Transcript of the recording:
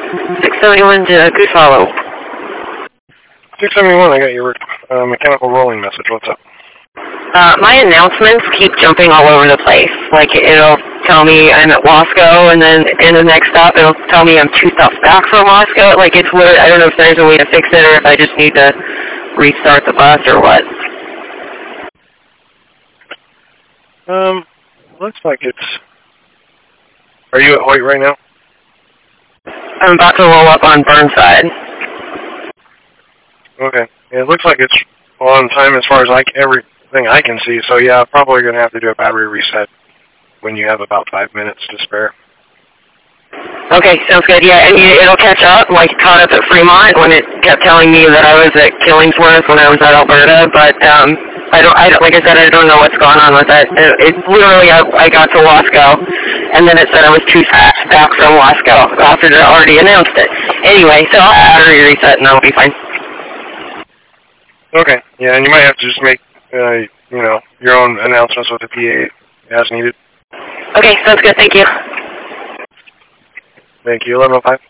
671 to good follow. 671, I got your mechanical rolling message. What's up? My announcements keep jumping all over the place. Like, it'll tell me I'm at Wasco, and then in the next stop, it'll tell me I'm 2 stops back from Wasco. Like, it's weird. I don't know if there's a way to fix it, or if I just need to restart the bus, or what. Looks like it's... Are you at Hoyt right now? I'm about to roll up on Burnside. Okay. Yeah, it looks like it's on time as far as everything I can see, so yeah, probably going to have to do a battery reset when you have about 5 minutes to spare. Okay, sounds good. Yeah, and it'll catch up, like caught up at Fremont when it kept telling me that I was at Killingsworth when I was at Alberta, but I don't, like I said, I don't know what's going on with it. It literally, I got to Wasco, and then it said I was 2 stops back from Wasco after it already announced it. Anyway, so I'll battery reset and that'll be fine. Okay, yeah, and you might have to just make, your own announcements with the PA as needed. Okay, sounds good. Thank you. Thank you. 1105.